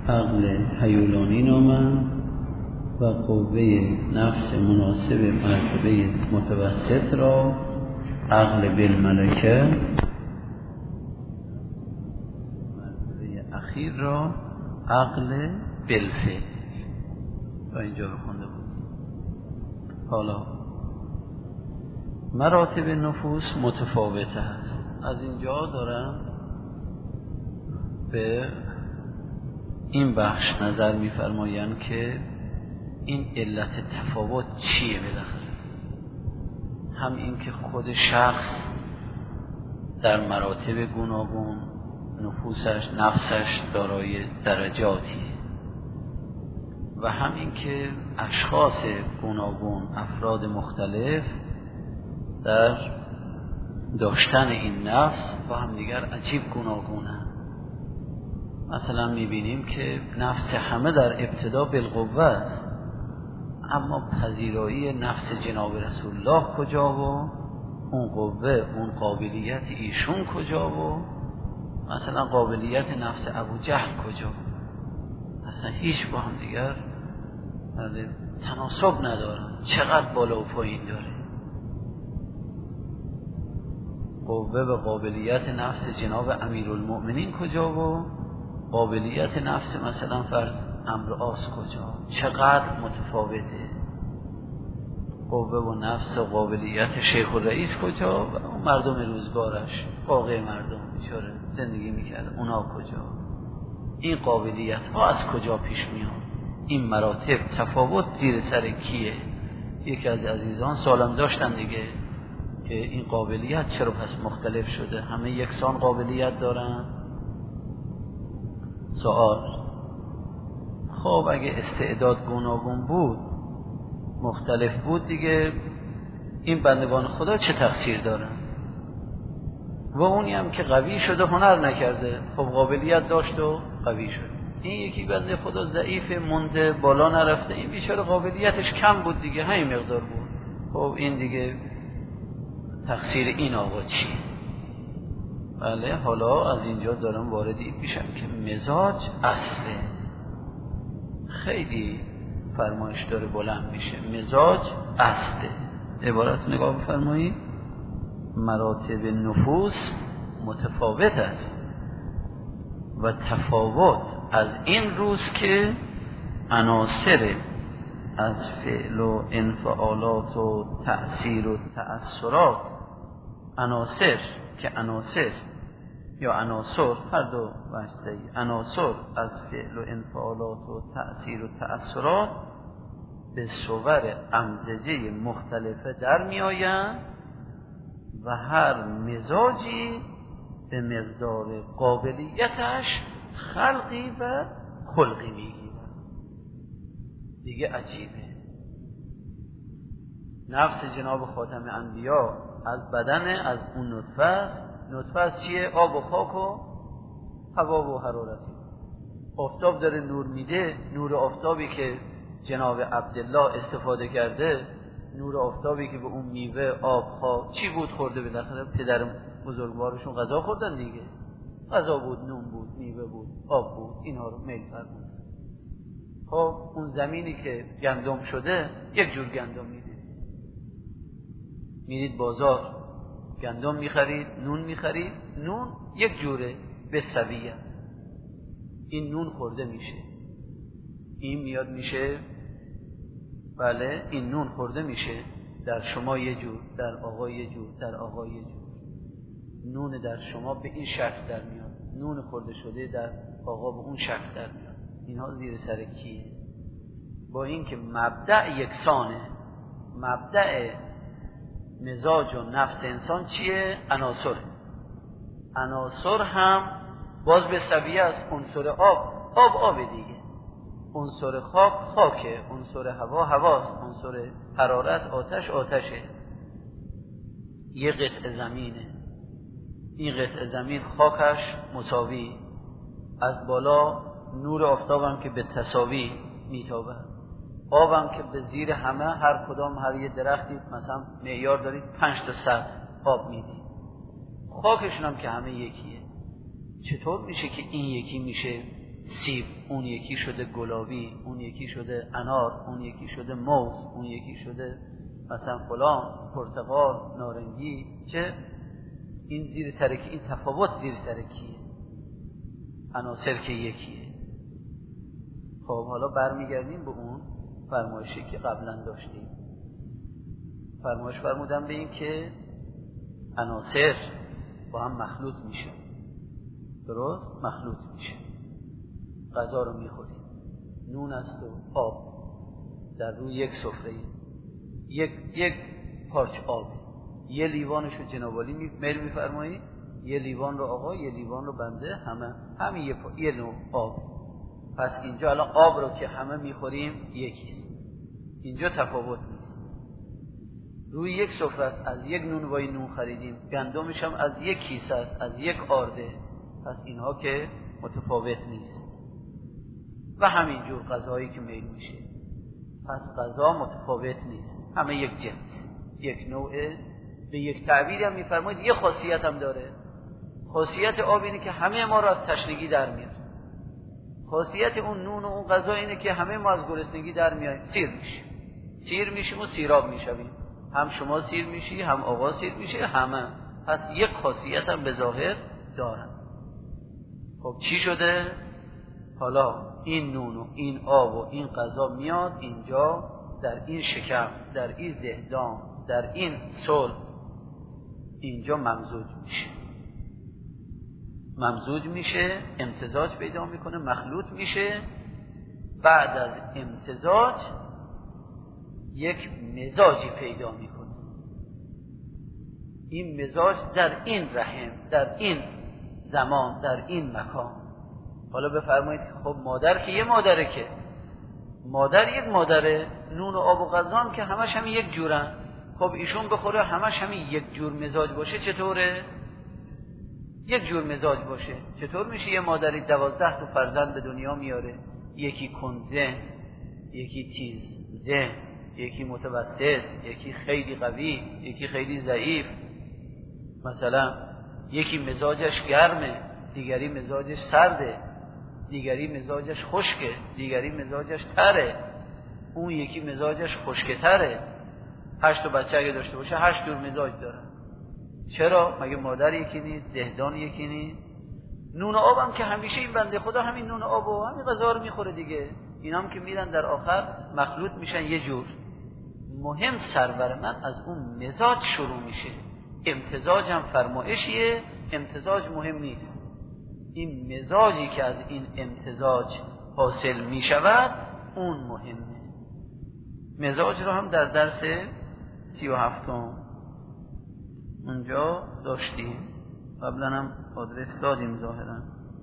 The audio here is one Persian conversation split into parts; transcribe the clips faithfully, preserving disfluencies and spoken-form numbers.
عقل هیولانی نامند و قوه نفس مناسب مرتبه متوسط را عقل بالملکه، مرتبه اخیر را عقل بالفعل. تا اینجا رو خونده بود. حالا مراتب نفوس متفاوته است. از اینجا دارم به این بخش نظر می‌فرمایند که این علت تفاوت چیه بالاخره؟ هم این که خود شخص در مراتب گوناگون نفوسش، نفسش دارای درجاتی و هم این که اشخاص گوناگون، افراد مختلف در داشتن این نفس با هم دیگر عجیب گوناگونند. مثلا میبینیم که نفس همه در ابتدا بالقوه است، اما پذیرایی نفس جناب رسول الله کجا و اون قوه، اون قابلیت ایشون کجا و مثلا قابلیت نفس ابو جهل کجا؟ اصلا هیچ با هم دیگر تناسب ندارن. چقدر بالا و پایین داره قوه و قابلیت نفس جناب امیرالمؤمنین کجا و قابلیت نفس مثلا فرض عمرو عاص کجا؟ چقدر متفاوته قوه و نفس و قابلیت شیخ الرئیس کجا و اون مردم روزگارش، واقع مردم بیچاره زندگی میکرد، اونا کجا؟ این قابلیت ها از کجا پیش میاد؟ این مراتب تفاوت زیر سر کیه؟ یکی از عزیزان سوالم داشتن دیگه که این قابلیت چرا پس مختلف شده؟ همه یکسان قابلیت دارن؟ سوال. خب اگه استعداد گوناگون بود، مختلف بود دیگه، این بندگان خدا چه تقصیر دارن؟ و اونی هم که قوی شده هنر نکرده، خب قابلیت داشت و قوی شد. این یکی بنده خدا ضعیف مونده، بالا نرفته، این بیچاره قابلیتش کم بود دیگه، همین مقدار بود. خب این دیگه تقصیر این آقا چی؟ بله. حالا از اینجا دارم واردی میشم که مزاج اصله، خیلی فرمایش داره بلند میشه. مزاج اصله. عبارت نگاه بفرمایید. مراتب نفوس متفاوت است و تفاوت از این روز که عناصر از فعل و انفعالات و تأثیر و تأثرات، عناصر که عناصر یا عناصر هر دو وجهی، عناصر از فعل و انفعالات و تأثیر و تأثرات به صور امزجه مختلفه در می آیند و هر مزاجی به مقدار قابلیتش خلقی و خلقی میگیرد. دیگه عجیبه. نفس جناب خاتم انبیا از بدن، از اون نطفه، نطفه از چیه؟ آب و خاک و هوا و حرارتی. آفتاب داره نور میده، نور آفتابی که جناب عبدالله استفاده کرده، نور آفتابی که به اون میوه، آب، خاک چی بود خورده؟ بالاخره پدر بزرگوارشون غذا خوردن دیگه. غذا بود، نون بود، میوه بود، آب بود، اینها رو میل فرمود. خب اون زمینی که گندم شده یک جور گندم میدید. میرید بازار گندم میخرید، نون میخرید، نون یک جوره به سویه. این نون خورده میشه، این میاد میشه، بله این نون خورده میشه، در شما یه جور، در آقا یه جور، در آقا یه جور. نون در شما به این شکل در میاد، نون خورده شده در آقا به اون شکل در میاد. اینها زیر سر کیه؟ با این که مبدأ یکسانه. مبدأ مزاج و نفس انسان چیه؟ عناصر. عناصر هم باز به سویه است. عنصر آب، آب آب دیگه. عنصر خاک خاکه، عنصر هوا هواست، عنصر حرارت آتش آتشه. یه قطعه زمینه، این قطعه زمین خاکش مساوی، از بالا نور آفتابم که به تساوی میتابه، آبم که به زیر همه، هر کدام هر یه درختی مثلا معیار دارید پنج تا سطح آب میدید، خاکشون هم که همه یکیه. چطور میشه که این یکی میشه سیب، اون یکی شده گلابی، اون یکی شده انار، اون یکی شده موز، اون یکی شده مثلا فلان، پرتقال، نارنگی. چه این زیر سر کی؟ این تفاوت زیر سر کیه؟ عناصر که یکیه. خب حالا برمیگردیم به اون فرمایشی که قبلا داشتیم. فرمایش فرمودن به این که عناصر با هم مخلوط میشه، درست؟ مخلوط میشه. غذا رو میخوریم، نون است و آب در روی یک سفره، یک یک پارچ آب، یه لیوانشو جناب عالی میل میفرمایید، یه لیوان رو آقا، یه لیوان رو بنده، همه همین یه, یه نوع آب. پس اینجا الان آب رو که همه میخوریم یکیست، اینجا تفاوت نیست. روی یک سفره است، از یک نونوایی نون خریدیم، گندمش هم از یک کیسه است، از یک آرده. پس اینها که متفاوت نیست. و همینجور غذایی که میل میشه، پس غذا متفاوت نیست، همه یک جنس، یک نوعه. به یک تعبیری هم میفرمایید یه خاصیت هم داره. خاصیت آب اینه که همه ما را از تشنگی در میاره. خاصیت اون نون و اون غذا اینه که همه ما از گرسنگی در میاییم، سیر میشیم، سیر میشیم و سیراب میشویم. هم شما سیر میشی، هم آقا سیر میشه، همه. پس یک خاصیت هم به ظاهر دارن. خب چی شده؟ حالا این نون و این آب و این غذا میاد اینجا، در این شکم، در این دهدام، در این صلب، اینجا ممزوج میشه. ممزوج میشه، امتزاج پیدا میکنه، مخلوط میشه. بعد از امتزاج یک مزاجی پیدا میکنه. این مزاج در این رحم، در این زمان، در این مکان. حالا بفرمایید خب مادر که یه مادره، که مادر یک مادره، نون و آب و غذا هم که همش هم یک جورن. خب ایشون بخوره همش هم یک جور مزاج باشه، چطوره؟ یک جور مزاج باشه چطور میشه؟ یه مادری دوازده تا فرزند به دنیا میاره، یکی کنزه، یکی تیزه، یکی متوسط، یکی خیلی قوی، یکی خیلی ضعیف. مثلا یکی مزاجش گرمه، دیگری مزاجش سرده، دیگری مزاجش خشکه، دیگری مزاجش تره، اون یکی مزاجش خشکه تره. هشت تا بچه اگه داشته باشه هشت جور مزاج داره. چرا؟ مگه مادر یکی نیست؟ دهدان یکی نیست؟ نون و آب هم که همیشه این بنده خدا همین نون و آب و همین غذا رو میخوره دیگه. اینا هم که میرن در آخر مخلوط میشن یه جور. مهم سرور من از اون مزاج شروع میشه. امتزاج هم فرمایشیه، امتزاج مهم نیست. این مزاجی که از این امتزاج حاصل میشود اون مهمه. مزاج رو هم در درس سی و هفتم اونجا داشتیم، قبلا هم آدرس دادیم ظاهرا.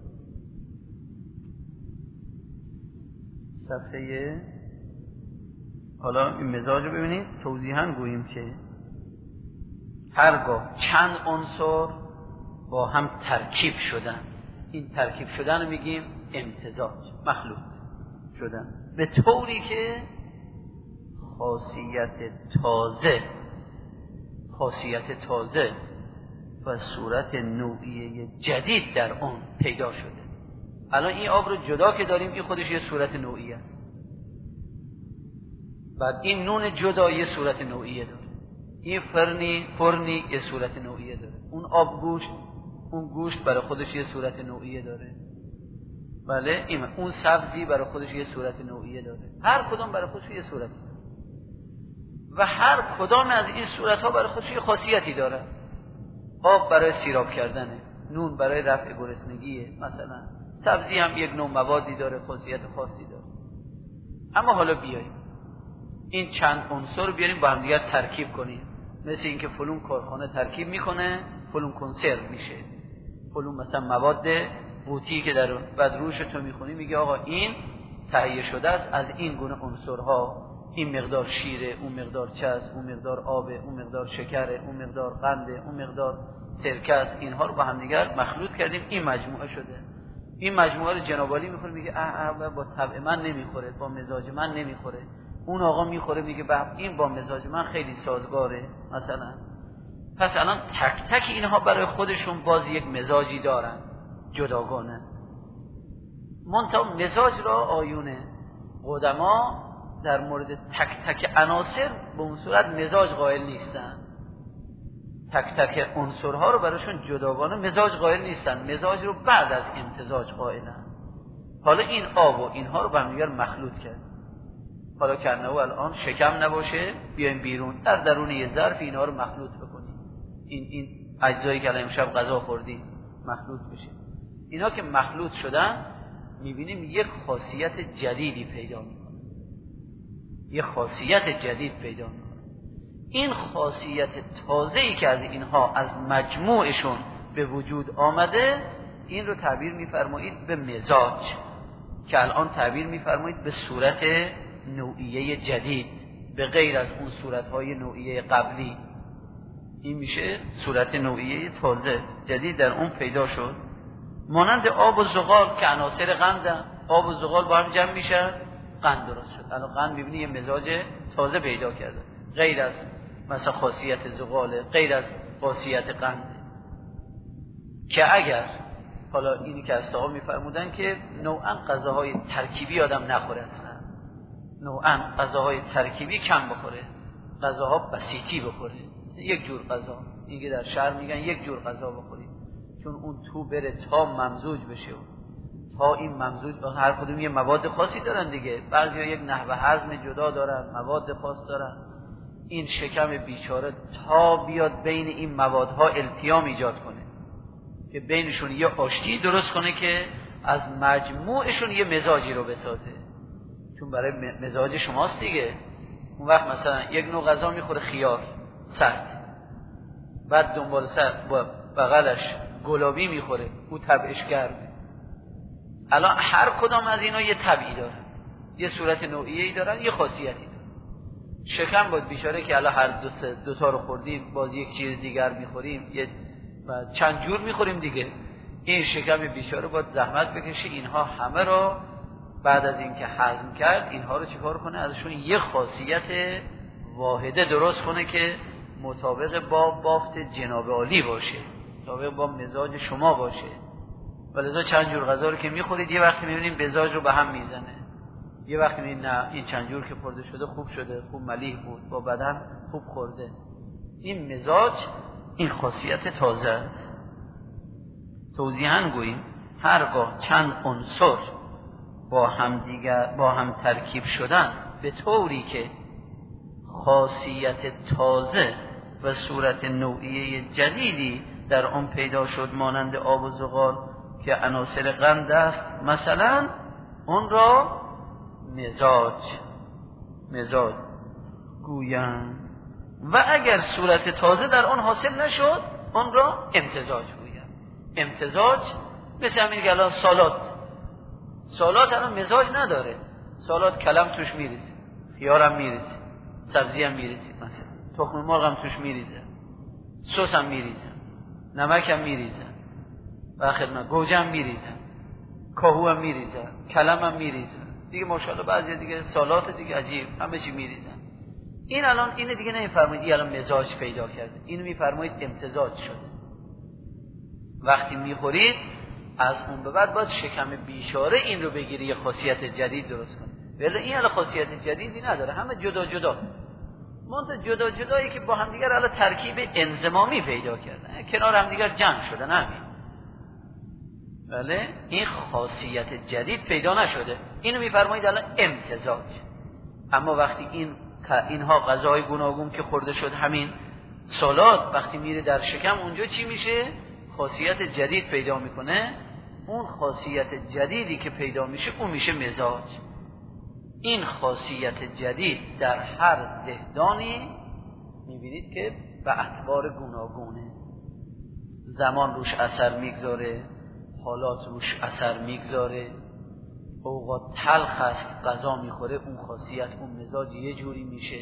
صفحه، حالا این مزاج رو ببینید توضیحاً گوییم که هرگاه چند عنصر با هم ترکیب شدن، این ترکیب شدن رو میگیم امتزاج، مخلوط شدن، به طوری که خاصیت تازه خاصیت تازه و صورت نوعیه جدید در اون پیدا شده. الان این آب رو جدا که داریم این خودش یه صورت نوعیه است. بعد این نون جدا یه صورت نوعیه داره. این فرنی فرنی یه صورت نوعیه داره. اون آب گوشت اون گوشت برای خودش یه صورت نوعیه داره. بله این اون سبزی برای خودش یه صورت نوعیه داره. هر کدام برای خودش یه صورتی داره. و هر کدام از این صورت‌ها برای خودش یه خاصیتی داره. آب برای سیراب کردنه، نون برای رفع گرسنگیه، مثلا سبزی هم یک نوع موادی داره، خاصیت خاصی داره. اما حالا بیاییم این چند عنصر بیاریم با هم دیگه ترکیب کنیم. مثل اینکه فلون کارخانه ترکیب میکنه، فلون کنسرو میشه، فلون مثلا مواد بوتی که در اون، بعد روش تو میخونی میگه آقا این تهیه شده است از این گونه عنصرها، این مقدار شیره، اون مقدار چسب، اون مقدار آبه، اون مقدار شکره، اون مقدار قنده، اون مقدار سرکه است. اینها رو با هم دیگر مخلوط کردیم این مجموعه شده. این مجموعه رو جناب عالی میخوره میگه اه اه با طبع من نمیخوره، با مزاج من نمیخوره. اون آقا میخوره میگه به این با مزاج من خیلی سازگاره مثلا. پس الان تک تک اینها برای خودشون باز یک مزاجی دارن جداگانه. منتها مزاج را آیونه قدما در مورد تک تک عناصر به اون صورت مزاج قائل نیستن، تک تک عنصرها رو براشون جداگانه مزاج قائل نیستن، مزاج رو بعد از امتزاج قائلن. حالا این آب و اینها رو با هم دیگر مخلوط کرد، حالا کنه و الان شکم نباشه بیایم بیرون در درون یه ظرف اینها رو مخلوط بکنیم، این این اجزایی که الان امشب غذا خوردیم مخلوط بشه. اینا که مخلوط شدن میبینیم یک خاصیت جدیدی پیدا میکنه، یک خاصیت جدید پیدا میکنه. این خاصیت تازه‌ای که از اینها از مجموعشون به وجود آمده این رو تعبیر میفرمایید به مزاج، که الان تعبیر میفرمایید به صورت نوعیه جدید به غیر از اون صورتهای نوعیه قبلی. این میشه صورت نوعیه تازه جدید در اون پیدا شد. مانند آب و زغال که عناصر قندن، آب و زغال با هم جمع میشن قند درست شد. الان قند میبینی یه مزاج تازه پیدا کرده، غیر از مثلا خاصیت زغاله، غیر از خاصیت قند. که اگر حالا اینی که از صاحب میفرمودن که نوعا غذاهای ترکیبی آدم نخوره، اصلا نوعا غذاهای ترکیبی کم بخوره، غذاها بسیطی بخوره، یک جور غذا. اینکه در شهر میگن یک جور غذا بخورید، چون اون تو بره تا ممزوج بشه، تا این ممزوج هر کدوم یه مواد خاصی دارن دیگه، بعضیا یک نحوه هضم جدا دارن، مواد خاص دارن. این شکم بیچاره تا بیاد بین این موادها التیام ایجاد کنه که بینشون یه آشتی درست کنه که از مجموعشون یه مزاجی رو بسازه، چون برای مزاج شماست دیگه. اون وقت مثلا یک نوع غذا میخوره خیار سرد، بعد دنبال سر با بغلش گلابی میخوره، او طبعش گرمه. الان هر کدام از اینا یه طبعی داره، یه صورت نوعیه‌ای دارن، یه خاصیتی دارن. شکم باید بیچاره که الان هر دو دو تا رو خوردیم باز یک چیز دیگر میخوریم، یه چند جور میخوریم دیگه. این شکم بیچاره باید زحمت بکشه اینها همه رو بعد از اینکه هضم کرد اینها رو چیکار کنه، ازشون یه خاصیت واحده درست کنه که مطابق با بافت جناب عالی باشه، مطابق با مزاج شما باشه. ولذا چند جور غذا رو که میخورید یه وقتی میبینید مزاج رو به هم میزنه، یه وقتی میبینید نه این چند جور که خورده شده خوب شده، خوب ملیح بود، با بدن خوب خورده. این مزاج این خاصیت تازه است. توضیحاً گوییم هرگاه چند عنصر با هم دیگر با هم ترکیب شدن به طوری که خاصیت تازه و صورت نوعیه جدیدی در آن پیدا شد، مانند آب و زغال که عناصر قند است مثلا، اون را مزاج مزاج گویند. و اگر صورت تازه در آن حاصل نشد اون را امتزاج گویند. امتزاج مثل همین که الان سالاد، سالاد الان مزاج نداره، سالاد کلم توش میریزه، خیار هم میریزه، سبزی هم میریزه، مثلا تخم مرغ هم توش میریزه، سس هم میریزه، نمک هم میریزه، و آخر نه گوجه هم میریزه، کاهو هم میریزه، کلم هم میریزه دیگه. ماشاءالله بعضی دیگه سالات دیگه عجیب همه چی میریزن. این الان اینه دیگه نمیفرمایید این الان مزاج پیدا کرده، اینو میفرمایید امتزاج شده. وقتی میخورید از اون به بعد باید شکم بیچاره این رو بگیری یه خاصیت جدید درست کنه، ولی این الان خاصیت جدیدی نداره، همه جدا جدا منتها جدا جدایی که با هم دیگر الان ترکیب انضمامی پیدا کردن، کنار هم دیگر جمع شدن همین. بله این خاصیت جدید پیدا نشده، اینو میفرمایید الان امتزاج. اما وقتی این اینها غذاهای گوناگون که خورده شد، همین سالاد وقتی میره در شکم اونجا چی میشه؟ خاصیت جدید پیدا میکنه. اون خاصیت جدیدی که پیدا میشه اون میشه مزاج. این خاصیت جدید در هر دهدانی میبینید که به اعتبار گوناگونه، زمان روش اثر میگذاره، حالات روش اثر میگذاره. اوقات تلخ است غذا میخوره، اون خاصیت اون مزاج یه جوری میشه.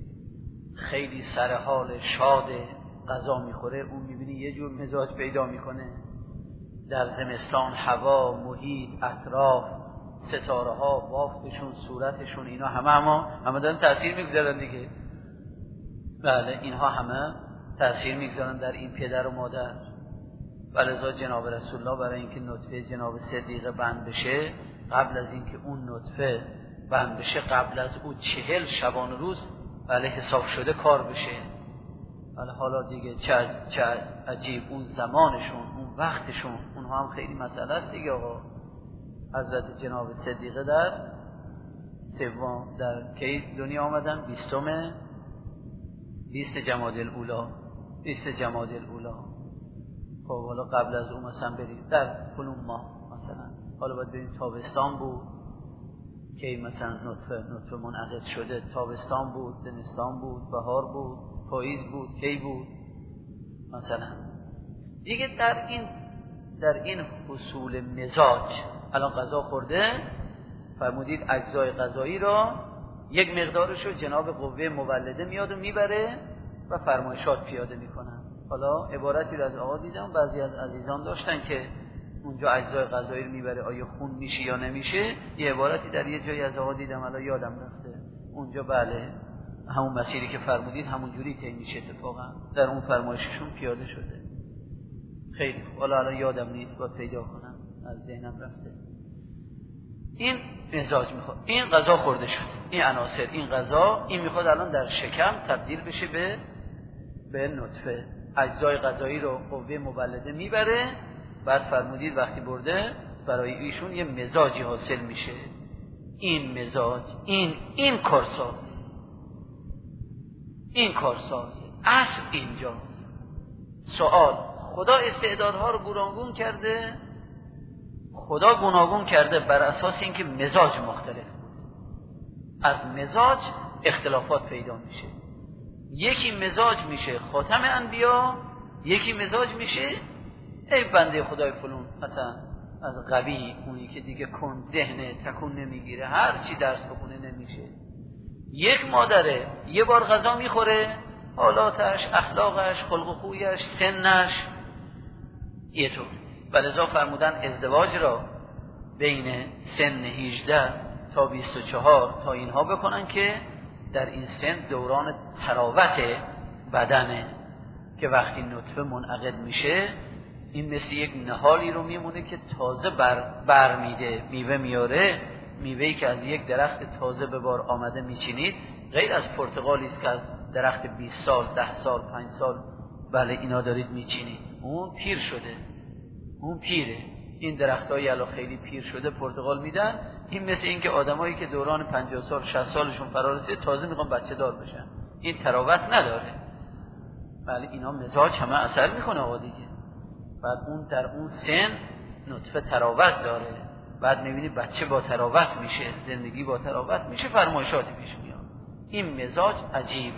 خیلی سر حال شاده غذا میخوره، اون میبینی یه جور مزاج پیدا میکنه. در زمستان هوا، محیط، اطراف، ستاره ها، بافتشون، صورتشون، اینا همه همه همه دارن تأثیر میگذارن دیگه. بله اینها همه تأثیر میگذارن در این پدر و مادر. ولذا جناب رسول الله برای اینکه نطفه جناب صدیقه بند بشه، قبل از اینکه اون نطفه بند بشه، قبل از او چهل شبان روز بله حساب شده کار بشه. بله حالا دیگه چه, چه عجیب اون زمانشون، اون وقتشون، اونها هم خیلی مسئله است دیگه. آقا حضرت جناب صدیقه در سوم در کی دنیا آمدن؟ بیستم بیست جمادی الاولی، بیست جمادی الاولی. خب حالا قبل از اون مثلا برید در فلان ماه مثلا، حالا باید بریم تابستان بود کی مثلا نطفه نطفه منعقد شده، تابستان بود، زمستان بود، بهار بود، پاییز بود، کی بود مثلا دیگه. در این در این حصول مزاج الان غذا خورده، فرمودید اجزای غذایی را یک مقدارش رو جناب قوه مولده میاد و میبره و فرمایشات پیاده میکنن. حالا عبارتی رو از آقا دیدم، بعضی از عزیزان داشتن که اونجا اجزای غذایی رو میبره آیا خون میشه یا نمیشه. یه عبارتی در یه جایی از آقا دیدم، الان یادم رفته اونجا، بله همون مسیری که فرمودید همون جوری طی میشه، اتفاقا در اون فرمایششون پیاده شده. خیلی خوب، حالا الان یادم نیست، باید پیدا کنم، از ذهنم رفته. این مزاج میخواد، این غذا خورده شد، این عناصر، این غذا، این میخواد الان در شکم تبدیل بشه به به نطفه. اجزای غذایی رو قوه مولده میبره، بعد فرمودید وقتی برده برای ایشون یه مزاجی حاصل میشه. این مزاج، این این کارساز، این کارساز اصل اینجاست. سوال، خدا استعدادها رو گوناگون کرده، خدا گوناگون کرده بر اساس اینکه مزاج مختلف بوده. از مزاج اختلافات پیدا میشه. یکی مزاج میشه خاتم انبیا، یکی مزاج میشه ای بنده خدای فلون، مثلا از قوی، اونی که دیگه کن ذهن تکون نمیگیره، هر چی درس بخونه نمیشه. یک مادره یه بار غذا میخوره، حالاتش، اخلاقش، خلق و خویش، سنش یه طور. ولذا فرمودن ازدواج را بین سن هجده تا بیست و چهار تا اینها بکنن که در این سن دوران تراوت بدنه، که وقتی نطفه منعقد میشه این مثل یک نهالی رو میمونه که تازه بر, بر میده، میوه میاره. میوهی که از یک درخت تازه به بار آمده میچینید، غیر از پرتقالی است که از درخت بیست سال، ده سال، پنج سال بله اینا دارید میچینید، اون پیر شده، اون پیره. این درختایی الان خیلی پیر شده پرتقال میدن، این مثل این که آدمایی که دوران پنجاه سال شصت سالشون فرا رسید تازه میخوان بچه دار بشن، این تراوت نداره. بله اینا مزاج همه اثر میکنه آقا دیگه. بعد اون در اون سن نطفه تراوت داره، بعد میبینی بچه با تراوت میشه، زندگی با تراوت میشه، فرمایشاتی پیش میاد. این مزاج عجیبه،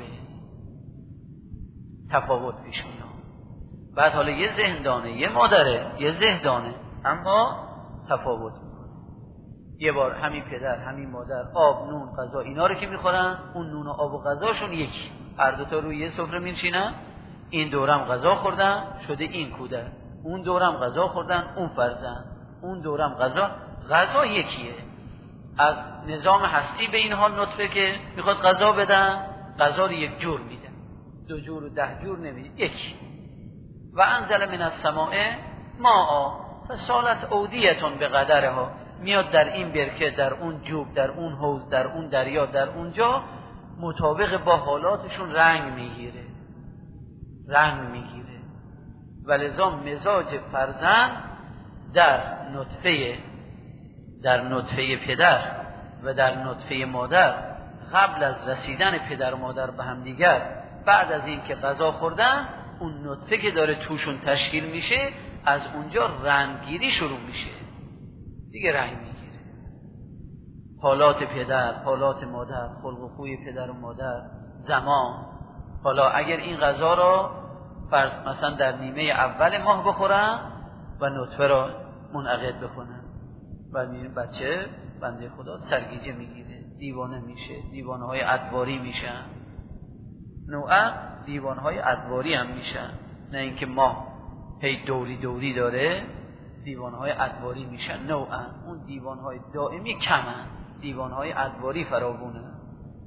تفاوت پیش میاد. بعد حالا یه ذهندانه، یه مادره، یه ذهندانه، اما تفاوت میکنه. یه بار همین پدر، همین مادر، آب، نون، غذا اینا رو که میخورن، اون نون و آب و غذاشون یکی، هر دوتا روی یه سفره میشینن، این دورم غذا خوردن شده این کودک، اون دورم غذا خوردن اون فرزند، اون دورم غذا، غذا یکیه. از نظام هستی به این حال نطفه که میخواد غذا بدن، غذا رو یک جور میدن، دو جور و ده جور نمیدن، یکی. و انزل من السماء ماء فسالت اودیتون به قدرها، میاد در این برکه، در اون جوب، در اون حوض، در اون دریا، در اونجا مطابق با حالاتشون رنگ میگیره، رنگ میگیره. ولذا مزاج فرزند در نطفه در نطفه پدر و در نطفه مادر، قبل از رسیدن پدر و مادر به هم دیگر، بعد از این که غذا خوردن، اون نطفه که داره توشون تشکیل میشه، از اونجا رنگگیری شروع میشه، دیگه رنگ میگیره. حالات پدر، حالات مادر، خلق و خوی پدر و مادر، زمان. حالا اگر این غذا را فرض مثلا در نیمه اول ماه بخورن و نطفه را منعقد بکنن، و بچه بنده خدا سرگیجه میگیره، دیوانه میشه، دیوانه های ادواری میشن، نوعا دیوانه های ادواری هم میشن، نه اینکه ماه هی دوری دوری داره، دیوانه های ادواری میشن نوعا. اون دیوانه های دائمی کمن، دیوانه های ادواری فراوونه.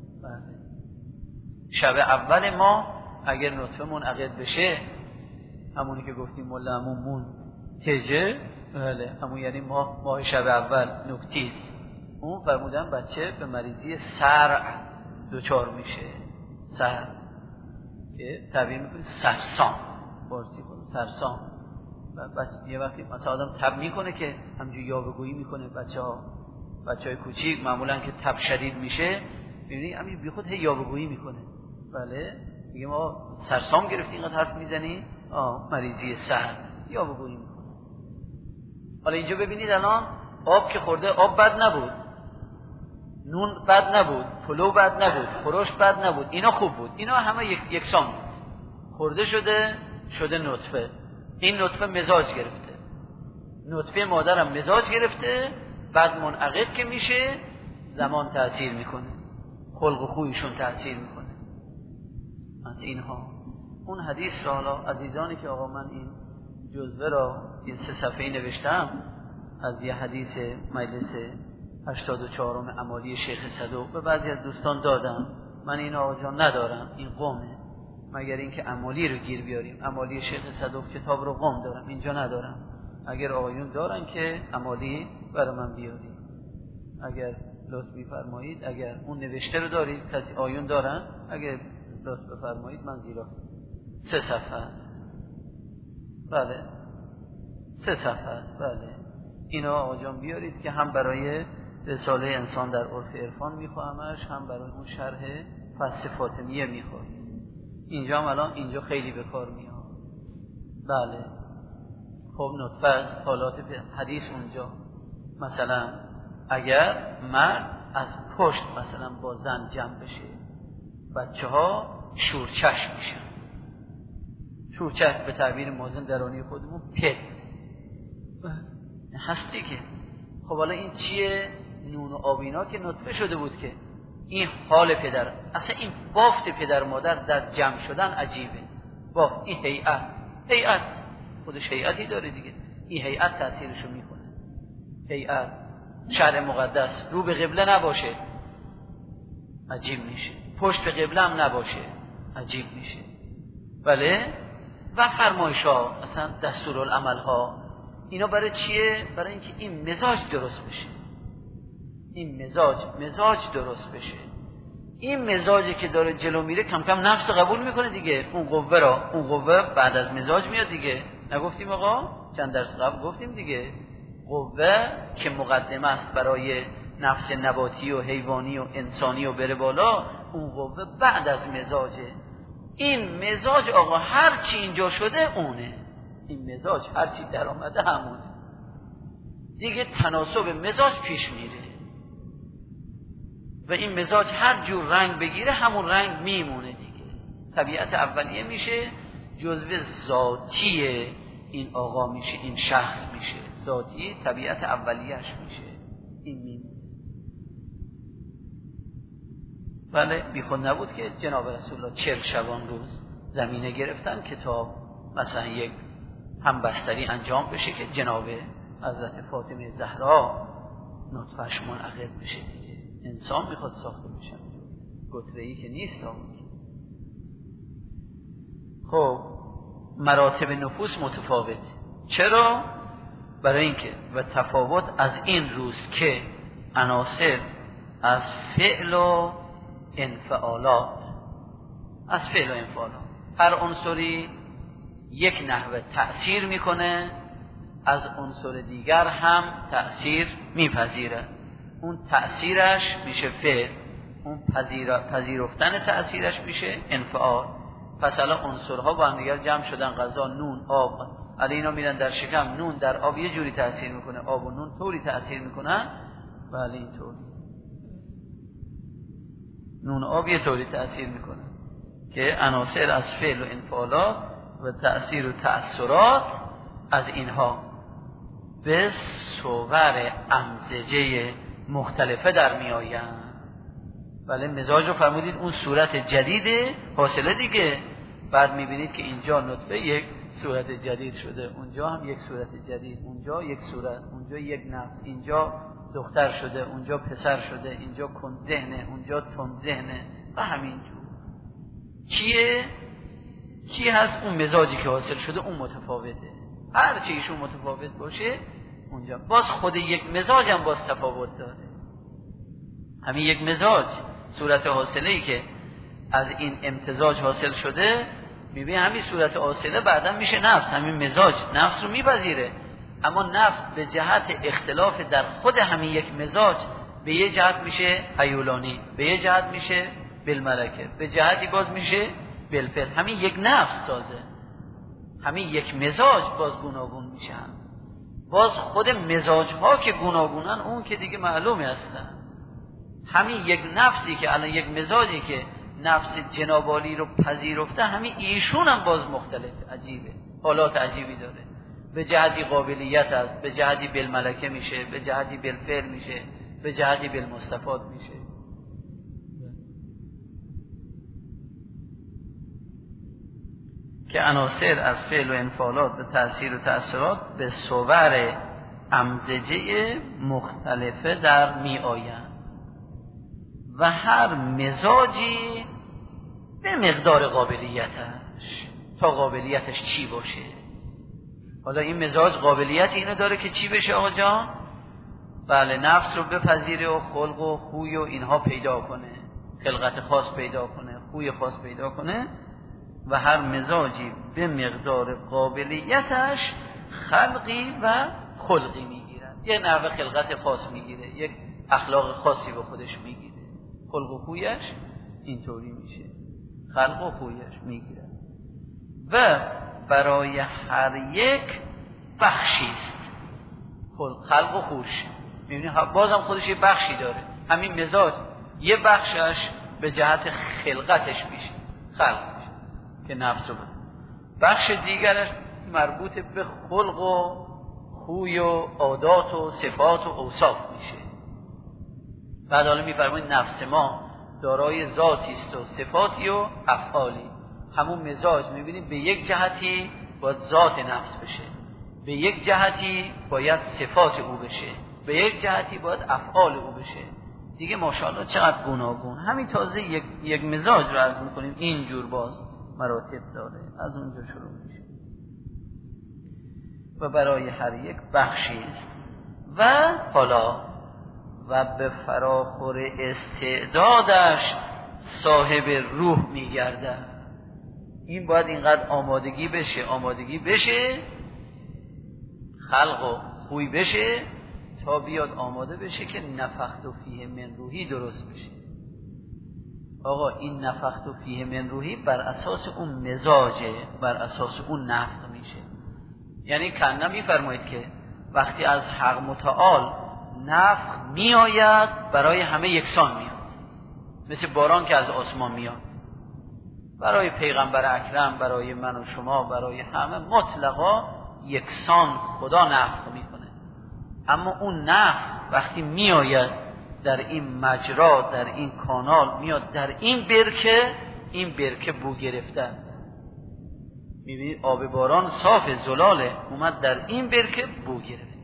شب اول ماه اگر نطفه منعقد بشه همونی که گفتیم مولا همون مون هجه، بله همون یعنی ماه ماه شب اول نوکتیز، اون فرمودن بچه به مریضی سرع دچار میشه. سرع که تعبیر میکنه سرسام، بارسی کنه سرسام. و بس یه وقتی مثلا آدم تب میکنه که همجور یاوه‌گویی میکنه، بچه ها بچه های کوچیک معمولا که تب شدید میشه ببینید همین بی خود هی یاوه‌گویی میکنه. بله میگه ما سرسام گرفتی اینقدر حرف میزنی، آه مریضی سر یاوه‌گویی میکنه. حالا اینجا ببینید الان آب که خورده، آب بد نبود، نون بد نبود، پلو بد نبود، خورش بد نبود، اینا خوب بود، اینا همه یک یکسان بود. خورده شده شده نطفه، این نطفه مزاج گرفته، نطفه مادرم مزاج گرفته، بعد منعقد که میشه زمان تأثیر میکنه، خلق و خویشون تأثیر میکنه. از اینها اون حدیث را حالا عزیزانی که آقا من این جزوه را این سه صفحه‌ای نوشتم از یه حدیث مجلس هشتاد و چهارم امالی شیخ صدوق به بعضی از دوستان دادم. من این آقا جان ندارم، این قومه، مگر اینکه امالی رو گیر بیاریم. امالی شیخ صدوق کتاب رو قوم دارم، اینجا ندارم. اگر آقایون دارن که امالی برای من بیارید، اگر لطف بفرمایید. اگر اون نوشته رو دارید کسی آقایون دارن، اگر لطف بفرمایید من زیرا سه صفحه است. بله سه صفحه است. بله اینا آقا جان بیارید که هم برای رساله انسان در عرف عرفان میخواهمش، هم برای اون شرح فصل فاطمیه میخواد. اینجا هم الان اینجا خیلی به کار میاد. بله خب نطفه حالات حدیث اونجا مثلا اگر مرد از پشت مثلا با زن جمع بشه، بچه ها شورچش میشن. شورچش به تعبیر موازن درانی خودمون پت هستی که خب حالا این چیه؟ نون و آبینا که نطفه شده بود که این حال پدر، اصلا این بافت پدر مادر در جمع شدن عجیبه. بافت این هیئت، هیئت خودش هیئتی داره دیگه، این هیئت تأثیرشو میکنه. هیئت شرع مقدس رو به قبله نباشه عجیب میشه، پشت به قبله هم نباشه عجیب میشه. بله و فرمایش ها اصلا دستورالعمل ها اینا برای چیه؟ برای اینکه این مزاج درست بشه، این مزاج مزاج درست بشه. این مزاجی که داره جلو میره کم کم نفس قبول میکنه دیگه، اون قوه را، اون قوه بعد از مزاج میاد دیگه. نگفتیم آقا چند درس قبل گفتیم دیگه، قوه که مقدمه است برای نفس نباتی و حیوانی و انسانی و بره بالا، اون قوه بعد از مزاجه. این مزاج آقا هر چی اینجا شده اونه، این مزاج هر چی در آمده همونه دیگه، تناسب مزاج پیش میره و این مزاج هر جور رنگ بگیره همون رنگ میمونه دیگه. طبیعت اولیه میشه، جزو ذاتی این آقا میشه، این شخص میشه، ذاتی طبیعت اولیهش میشه، این میمونه. بله بیخود نبود که جناب رسول الله چهل شبان روز زمینه گرفتن که تا مثلا یک همبستری انجام بشه که جناب حضرت فاطمه زهرا نطفه‌اش منعقد بشه دیگه. انسان میخواد ساخته بشه، گتره‌ای که نیست آمون. خب مراتب نفوس متفاوت. چرا؟ برای اینکه و تفاوت از این روز که عناصر از فعل و انفعالات، از فعل و انفعالات هر عنصری یک نحوه تأثیر میکنه، از عنصر دیگر هم تأثیر میپذیره. اون تأثیرش میشه فعل، اون پذیر... پذیرفتن تأثیرش میشه انفعال. پس الان عنصرها با هم دیگر جمع شدن، غذا، نون، آب، الان اینا میرن در شکم، نون در آب یه جوری تأثیر میکنه، آب و نون طوری تأثیر میکنن. بله اینطوری نون و آب یه طوری تأثیر میکنه که عناصر از فعل و انفعالات و تأثیر و تأثیرات از اینها به صور امزجه مختلفه در می آیند. بله مزاج رو فرمودید اون صورت جدیده حاصله دیگه. بعد می بینید که اینجا نطفه یک صورت جدید شده، اونجا هم یک صورت جدید، اونجا یک صورت، اونجا یک نفس، اینجا دختر شده، اونجا پسر شده، اینجا کند ذهنه، اونجا تند ذهنه و همینجور. چیه؟ چی هست؟ اون مزاجی که حاصل شده اون متفاوته. هر چی ایشون متفاوت باشه اونجا باز خود یک مزاج هم باز تفاوت داره. همین یک مزاج صورت حاصله‌ای که از این امتزاج حاصل شده، میبینی همین صورت حاصله بعدا میشه نفس. همین مزاج نفس رو میپذیره، اما نفس به جهت اختلاف در خود همین یک مزاج به یه جهت میشه هیولانی، به یه جهت میشه بالملکه، به جهتی باز میشه بالفعل. همین یک نفس تازه، همین یک مزاج باز گوناگون میشن. باز خود مزاج ها که گوناگونن اون که دیگه معلومه هستن. همین یک نفسی که الان یک مزاجی که نفس جنابالی رو پذیرفته، همین ایشون هم باز مختلف، عجیبه، حالات عجیبی داره. به جهتی قابلیت است، به جهتی بالملکه میشه، به جهتی بالفعل میشه، به جهتی بالمستفاد میشه. که عناصر از فعل و انفعالات به تأثیر و تأثیرات به صور امزجه مختلفه در می آیند و هر مزاجی به مقدار قابلیتش، تا قابلیتش چی باشه. حالا این مزاج قابلیت اینو داره که چی بشه آقا جان؟ بله، نفس رو بپذیره و خلق و خوی و اینها پیدا کنه، خلقت خاص پیدا کنه، خوی خاص پیدا کنه. و هر مزاجی به مقدار قابلیتش خلقی و خلقی میگیرد. یک نحوه خلقت خاص میگیره، یک اخلاق خاصی به خودش میگیره. خلق و خویش اینطوری میشه، خلق و خویش میگیره. و برای هر یک بخشی است. خلق و خوش، میبینی بازم خودش یه بخشی داره. همین مزاج یه بخشش به جهت خلقتش میشه، خلق میشه که نفس رو بده. بخش دیگرش مربوط به خلق و خوی و عادات و صفات و اوصاف میشه. بعد حالا میفرمایید نفس ما دارای ذاتی است و صفاتی و افعالی. همون مزاج میبینید به یک جهتی باید ذات نفس بشه، به یک جهتی باید صفات او بشه، به یک جهتی باید افعال او بشه. دیگه ماشاءالله چقدر گوناگون. همین تازه یک, یک مزاج رو عرض میکنیم اینجور باز مراتب داره، از اونجا شروع میشه. و برای هر یک بخشی است و حالا و به فراخور استعدادش صاحب روح میگرده. این باید اینقدر آمادگی بشه، آمادگی بشه، خلق و خوی بشه تا بیاد آماده بشه که نفخت فیه من روحی درست بشه. آقا این نفخت فیه من روحی بر اساس اون مزاجه، بر اساس اون نفخ میشه. یعنی کنه میفرمایید که وقتی از حق متعال نفخ میآید برای همه یکسان میاد، مثل باران که از آسمان میاد. برای پیغمبر اکرم، برای من و شما، برای همه مطلقا یکسان خدا نفخ میکنه. اما اون نفخ وقتی میآید در این مجرا، در این کانال میاد، در این برکه، این برکه بو گرفته. میبینید آب باران صاف زلاله، اومد در این برکه بو گرفته.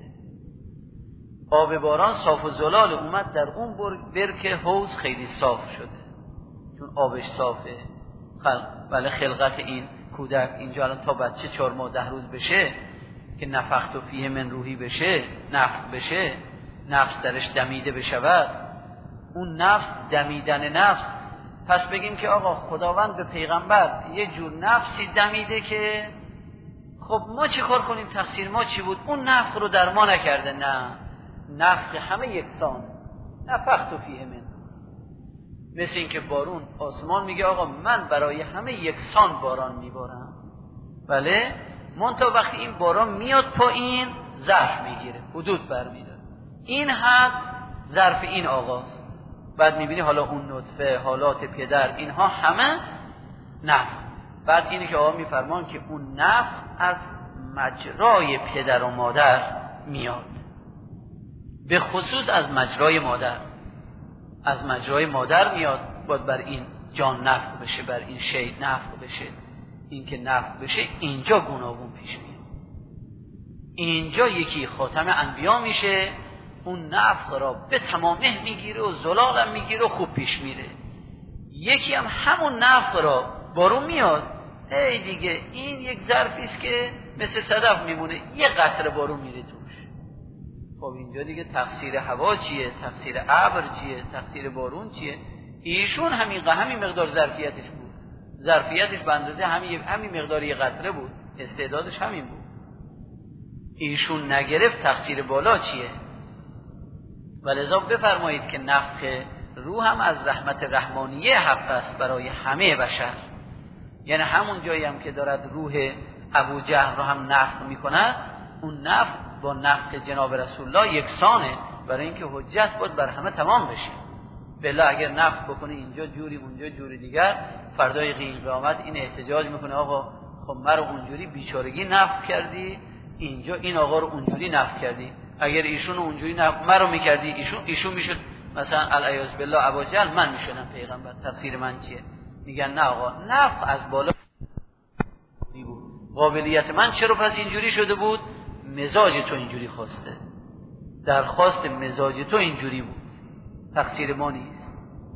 آب باران صاف و زلاله، اومد در اون برکه حوض خیلی صاف شده، چون آبش صافه. خلق ولی خلقت این کودک اینجا الان تا بچه چهار ماه ده روز بشه که نفخت فیه من روحی بشه، نفخ بشه، نفس درش دمیده بشود. اون نفس دمیدن نفس، پس بگیم که آقا خداوند به پیغمبر یه جور نفسی دمیده که خب ما چی کار کنیم؟ تقصیر ما چی بود؟ اون نفخ رو در ما نکرده. نه، نفخ همه یکسان، نفخت فیه من. مثل این که بارون، آسمان میگه آقا من برای همه یکسان باران میبارم. بله، منتها وقتی این باران میاد پایین ظرف میگیره، حدود برمیداره. این حد ظرف این آغاز. بعد میبینی حالا اون نطفه، حالات پدر، اینها همه نفخ. بعد اینی که آقا میفرمان که اون نفخ از مجرای پدر و مادر میاد، به خصوص از مجرای مادر. از مجرای مادر میاد، باید بر این جان نفخ بشه، بر این شی نفخ بشه. این که نفخ بشه اینجا گوناگون پیش میاد. اینجا یکی خاتم انبیا میشه، اون نفخ را به تمامه میگیره و زلالم میگیره و خوب پیش میره. یکی هم همون نفخ را بارون میاد، ای دیگه این یک ظرفی است که مثل صدف میمونه، یه قطره بارون میره توش. خب اینجا دیگه تقصیر هوا چیه؟ تقصیر ابر چیه؟ تقصیر بارون چیه؟ ایشون همین همین مقدار ظرفیتش بود، ظرفیتش به اندازه همین همین مقدار یه قطره بود، استعدادش همین بود. ایشون نگرفت، تقصیر بالا چیه؟ ولذا بفرمایید که نفخ روح هم از رحمت رحمانیه حق است برای همه بشر. یعنی همون جایی هم که دارد روح ابو جهل رو هم نفخ میکنه، اون نفخ با نفخ جناب رسول الله یکسانه، برای اینکه حجت بود بر همه تمام بشه. بلا اگر نفخ بکنه اینجا جوری اونجا جوری دیگر، فردای قیامت این احتجاج میکنه آقا خب مرا اونجوری بیچارگی نفخ کردی، اینجا این آقا رو اونجوری نفخ کردی، اگر ایشون اونجوری نفخ مرا میکردی ایشون ایشون میشد مثلا العیاذ بالله ابو جهل، من میشدم پیغمبر. تفسیر من چیه؟ میگن نه آقا نفخ از بالا بود، قابلیت من چرا پس اینجوری شده بود؟ مزاج تو اینجوری خواسته، درخواست مزاج تو اینجوری بود، تقصیر ما نیست.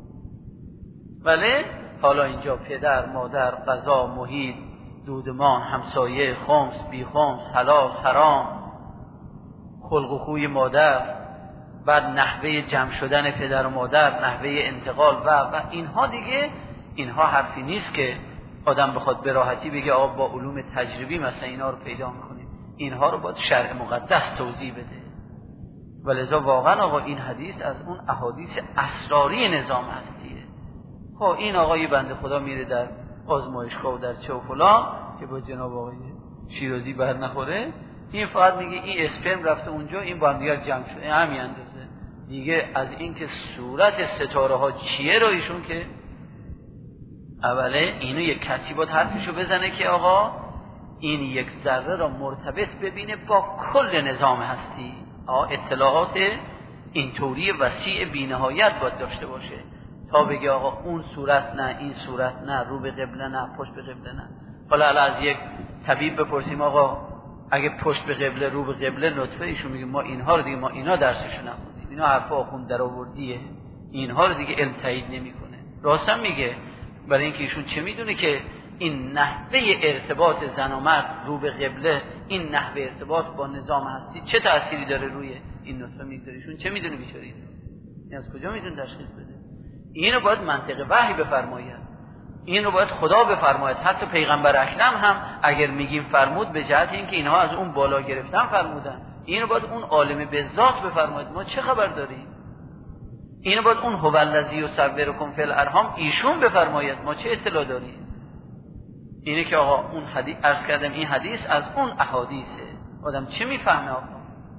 ولی حالا اینجا پدر، مادر، قضا، محیط، دودمان، همسایه، خمس، بی خمس، حلال، حرام، خلق و خوی مادر، بعد نحوه جمع شدن پدر و مادر، نحوه انتقال و و اینها دیگه، اینها حرفی نیست که آدم بخواد به راحتی بگه آقا با علوم تجربی مثلا اینا رو پیدا میکنیم. اینها رو باید شرع مقدس توضیح بده. ولذا واقعا آقا این حدیث از اون احادیث اسراری نظام هستیه. خب این آقای بنده خدا میره در آزمایشگاه و در چه و فلان که با جناب آقای شیرازی بر نخوره، این فقط میگه این اسپرم رفته اونجا، این با هم دیگر جمع شده، همین اندازه دیگه. از این که صورت ستاره ها چیه رو ایشون که اوله اینو یک کسی باید حرفشو بزنه که آقا این یک ذره را مرتبط ببینه با کل نظام هستی. آقا اطلاعات اینطوری وسیع بی‌نهایت باید داشته باشه تا بگه آقا اون صورت نه، این صورت نه، رو به قبله نه، پشت به قبله نه. حالا الان از یک طبیب بپرسیم آقا اگه پشت به قبله رو به قبله نطفه، ایشون میگه ما اینها رو دیگه ما اینا درسشو نخوندیم، اینا حرف آخوند در آوردیه، اینها رو دیگه علم تایید نمیکنه. راستم میگه، برای اینکه ایشون چه میدونه که این نحوه ارتباط زن و مرد رو به قبله، این نحوه ارتباط با نظام هستی چه تأثیری داره روی این نطفه میذاره؟ ایشون چه میدونه بیچاره؟ این از کجا میدونه تشخیص بده؟ اینو باید منطق وحی بفرماید، اینو باید خدا بفرماید. حتی پیغمبر اکرم هم اگر میگیم فرمود به جهت اینکه اینها از اون بالا گرفتن فرمودن، اینو باید اون عالم به ذات بفرماید. ما چه خبر داریم؟ اینو باید اون هو الذی یصورکم فی الارحام ایشون بفرماید، ما چه اطلاع داریم؟ اینه که آقا اون حدیث عرض کردم، این حدیث از اون احادیثه. آدم چه میفهمه آقا؟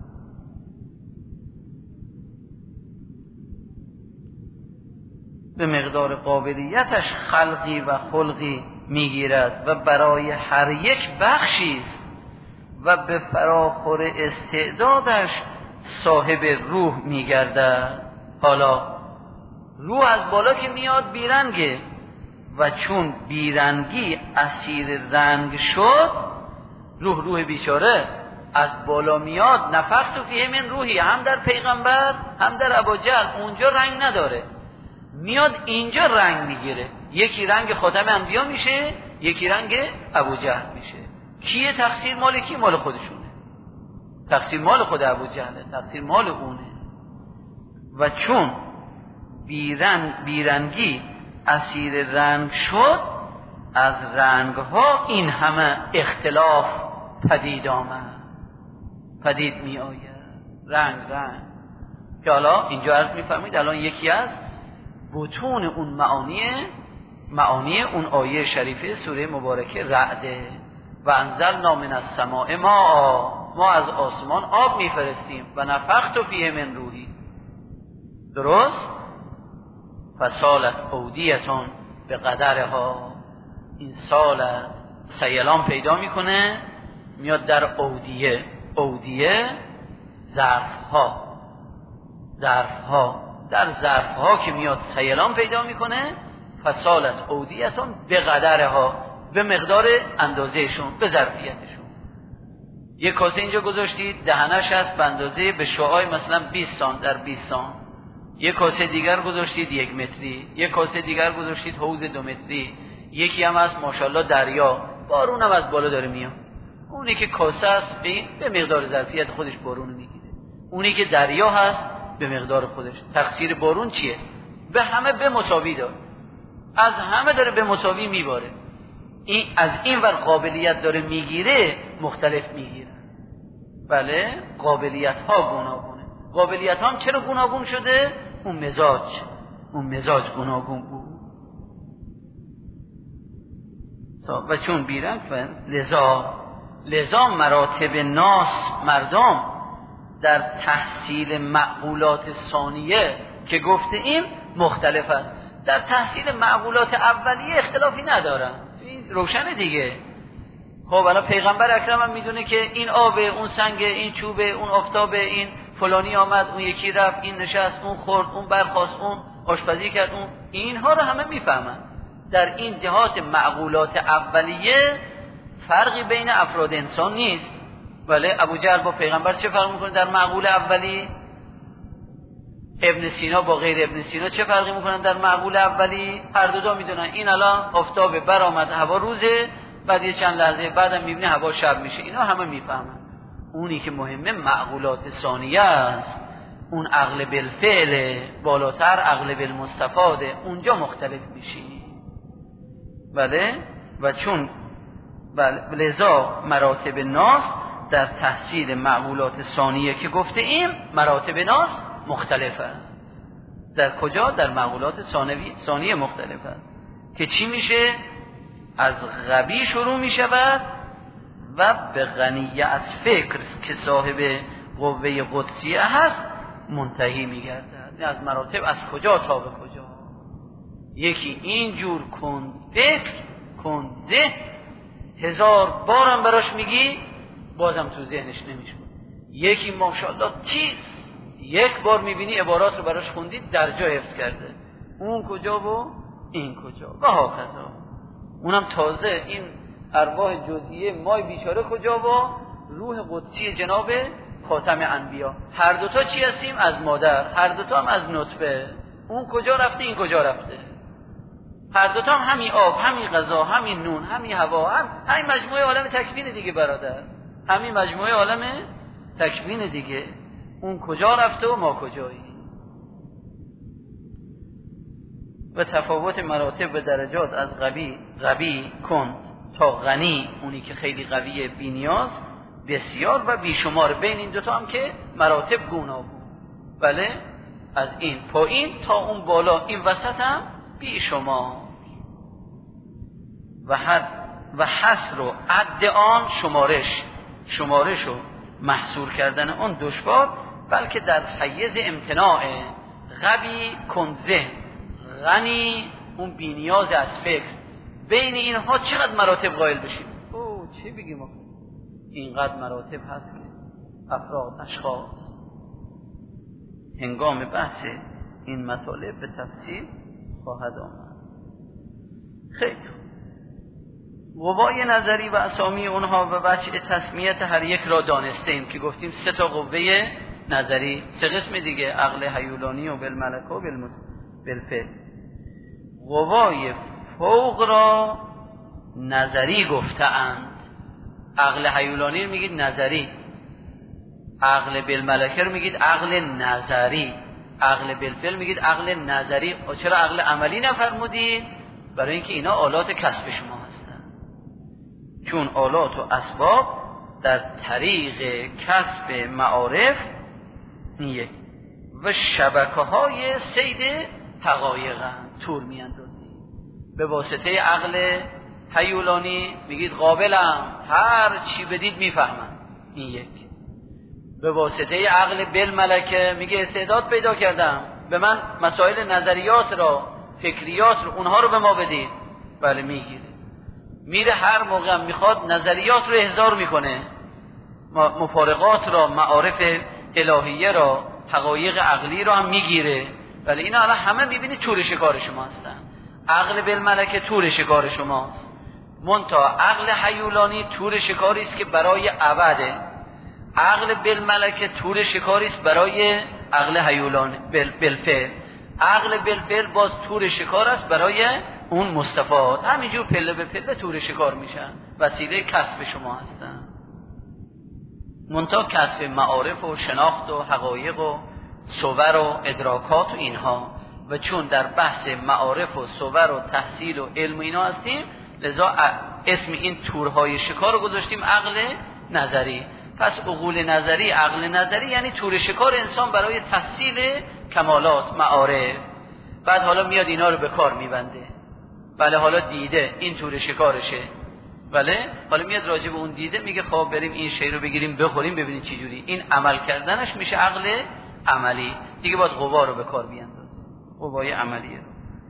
به مقدار قابلیتش خلقی و خلقی میگیرد و برای هر یک بخشی و به فراخور استعدادش صاحب روح میگردد. حالا روح از بالا که میاد بیرنگه و چون بیرنگی اسیر رنگ شد، روح روح بیچاره از بالا میاد، نفخت فیه من روحی، هم در پیغمبر هم در ابوجهل اونجا رنگ نداره، میاد اینجا رنگ میگیره، یکی رنگ خاتم انبیا میشه، یکی رنگ ابوجهل میشه. کیه تقصیر؟ مال کی؟ مال خودشونه. تقصیر مال خود ابوجهله، تقصیر مال اونه. و چون بیرنگ بیرنگی اسیر رنگ شد، از رنگ ها این همه اختلاف پدید آمد، پدید می آید. رنگ رنگ که حالا اینجا عرض می فهمید، الان یکی از بطون اون معانی معانی اون آیه شریفه سوره مبارکه رعده. و انزلنا من السماء ماء، ما از آسمان آب میفرستیم، و نفخت فیه من روحی. درست؟ فسالت اودیتون به قدرها، این سالت سیلان پیدا میکنه، میاد در اودیه. اودیه ظرفها، ظرفها در ظرفها که میاد سیلان پیدا میکنه. فسالت اودیتون به قدرها، به مقدار اندازهشون، به ظرفیتشون. یک کاسه اینجا گذاشتید، دهنش هست به اندازه به شعاع مثلا بیست سانت در بیست سانت. یک کاسه دیگر گذاشتید یک متری، یک کاسه دیگر گذاشتید حوض دو متری، یکی هم از ماشاءالله دریا، بارون هم از بالا داره میاد. اونی که کاسه است به مقدار ظرفیت خودش بارون میگیره، اونی که دریا هست به مقدار خودش. تقصیر بارون چیه؟ به همه به مساوی داره، از همه داره به مساوی میباره. این از این ور قابلیت داره میگیره، مختلف میگیره. بله، قابلیت ها گوناگونه. قابلیت ها هم چرا گوناگون شده؟ اون مزاج اون مزاج گوناگون بود. و چون بیرنگ لذا لذا مراتب ناس مردم در تحصیل معقولات ثانیه که گفته ایم مختلف است. در تحصیل معقولات اولیه اختلافی ندارن، این روشنه دیگه. خب الان پیغمبر اکرم هم میدونه که این آب، اون سنگ، این چوب، اون آفتاب، این فلانی آمد، اون یکی رفت، این نشست، اون خورد، اون برخاست، اون آشپزی کرد، اون اینها رو همه میفهمن. در این جهات معقولات اولیه فرقی بین افراد انسان نیست. ولی ابو جهل با پیغمبر چه فرق میکنه در معقول اولی؟ ابن سینا با غیر ابن سینا چه فرقی میکنن در معقول اولی؟ هر دو تا میدونن این الان آفتاب برآمد، هوا روزه، بعد یه چند لحظه بعدم میبینی هوا شب میشه. اینا همه میفهمن. اونی که مهمه معقولات ثانیه است، اون عقل بالفعل بالاتر، عقل بالمستفاده، اونجا مختلف میشی. بله، و چون بله لذا مراتب ناس در تحصیل معقولات ثانیه که گفته ایم مراتب ناس مختلف است. در کجا؟ در معقولات ثانیه مختلف است که چی میشه؟ از غبی شروع میشود و به غنیه از فکر که صاحب قوه قدسیه هست منتهی میگردد. از مراتب از کجا تا به کجا؟ یکی اینجور کن فکر کن ذهن، هزار بارم براش میگی بازم تو ذهنش نمیشه. یکی ماشاءالله چیز یک بار میبینی عبارات رو براش خوندی در جا حفظ کرده، اون کجا و این کجا و هاکذا. اونم تازه این ارواح جزئیه مای بیچاره کجا و روح قدسی جناب خاتم انبیا. هر دوتا چی هستیم؟ از مادر. هر دوتا هم از نطفه. اون کجا رفته، این کجا رفته. هر دوتا هم همین آب، همین غذا، همین نون، همین هوا، هم همین مجموعه عالم تکوین دیگه برادر، همین مجموعه عالم تکوین دیگه. اون کجا رفته و ما کجایی. و تفاوت مراتب و درجات از غبی غبی کن تا غنی، اونی که خیلی قویه، بی‌نیاز، بسیار و بیشمار. بین این دوتا هم که مراتب گوناگون. بله، از این پایین تا اون بالا، این وسط هم بیشمار. و حد و حصر و عد آن شمارش شمارش و محصور کردن آن دشوار، بلکه در حیز امتناع. غبی کن ذهن، غنی اون بی‌نیاز از فکر. بین اینها چقدر مراتب قائل بشیم؟ او چه بگیم آخه؟ اینقدر مراتب هست که افراد، اشخاص هنگام بحث این مطالب به تفصیل خواهد آمد. خیلی قوای نظری و اسامی اونها و وجه تسمیت هر یک را دانسته ایم که گفتیم سه تا قوه نظری، سه قسم دیگه، عقل هیولانی و بالملکه و بالفعل. قوای فوق را نظری گفته‌اند. عقل هیولانی رو میگید نظری، عقل بالملکه رو میگید عقل نظری، عقل بالفعل میگید عقل نظری. چرا عقل عملی نفرمودید؟ برای اینکه اینا آلات کسب شما هستن. چون آلات و اسباب در طریق کسب معارف نیه و شبکه های سید حقایق تور میاندازید. به واسطه عقل هیولانی میگید قابلم، هر چی بدید میفهمم، این یک. به واسطه عقل بالملکه میگه استعداد پیدا کردم، به من مسائل نظریات را، فکریات رو، اونها رو به ما بدید. بله میگیره. میره هر موقع میخواد نظریات رو احضار میکنه، مفارقات را، معارف الهیه را، حقایق عقلی را هم میگیره. ولی اینا الان همه میبینید تور شکار شما هستن. عقل بالملکه تور شکار شماست. منتها عقل هیولانی تور شکاری است که برای ابده. عقل بالملکه تور شکاری است برای عقل هیولانی بالفعل. عقل بالفعل باز تور شکار است برای اون مصطفات همینجور پله به پله تور شکار میشن، وسیله کسب شما هستن. منتها کسب معارف و شناخت و حقایق و صور و ادراکات و اینها، و چون در بحث معارف و صور و تحصیل و علم و اینا هستیم، لذا اسم این تورهای شکار رو گذاشتیم عقل نظری. پس عقول نظری، عقل نظری یعنی تور شکار انسان برای تحصیل کمالات، معارف. بعد حالا میاد اینا رو به کار میبنده. بله حالا دیده این تور شکارشه، بله حالا میاد راجع به اون دیده میگه خب بریم این شی رو بگیریم بخوریم ببینیم چی جوری. این عمل کردنش میشه عقل عملی. دیگه باید قوا رو به کار بیاندازه، قوای عملیه.